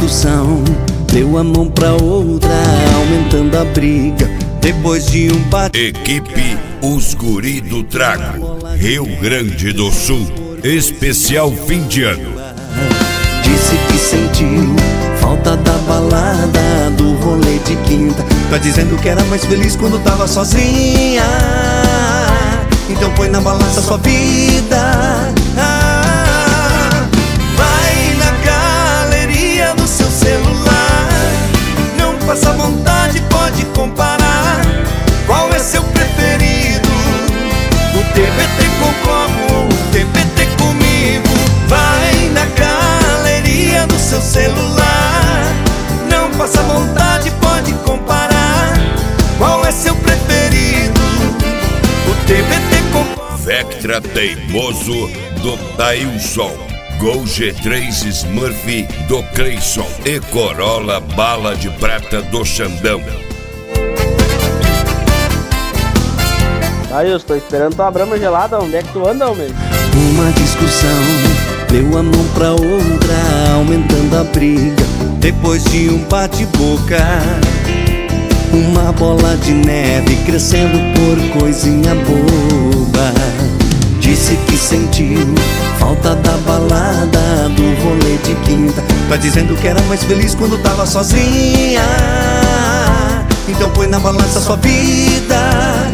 discussão, deu a mão pra outra, aumentando a briga. Depois de um bate... Equipe Os Guri do Trago, Rio Grande do Sul. Especial fim de ano. Disse que sentiu falta da balada, do rolê de quinta. Tá dizendo que era mais feliz quando tava sozinha. Então põe na balança sua vida. Vai na galeria do seu celular, não passa vontade, pode comparar. Qual é seu preferido? O TBT com como ou o TBT comigo? Vai na galeria do seu celular, não passa vontade, pode comparar. Qual é seu preferido? O TBT com Vectra Teimoso do Tailson, Gol G3 Smurf do Cleison e Corolla Bala de Prata do Xandão. Aí, eu estou esperando tua brama gelada. Onde é que tu anda, homem? uma discussão, deu a mão pra outra, aumentando a briga. Depois de um bate-boca, uma bola de neve crescendo por coisinha boba. Disse que sentiu falta da balada, do rolê de quinta. Tá dizendo que era mais feliz quando tava sozinha. Então põe na balança sua vida.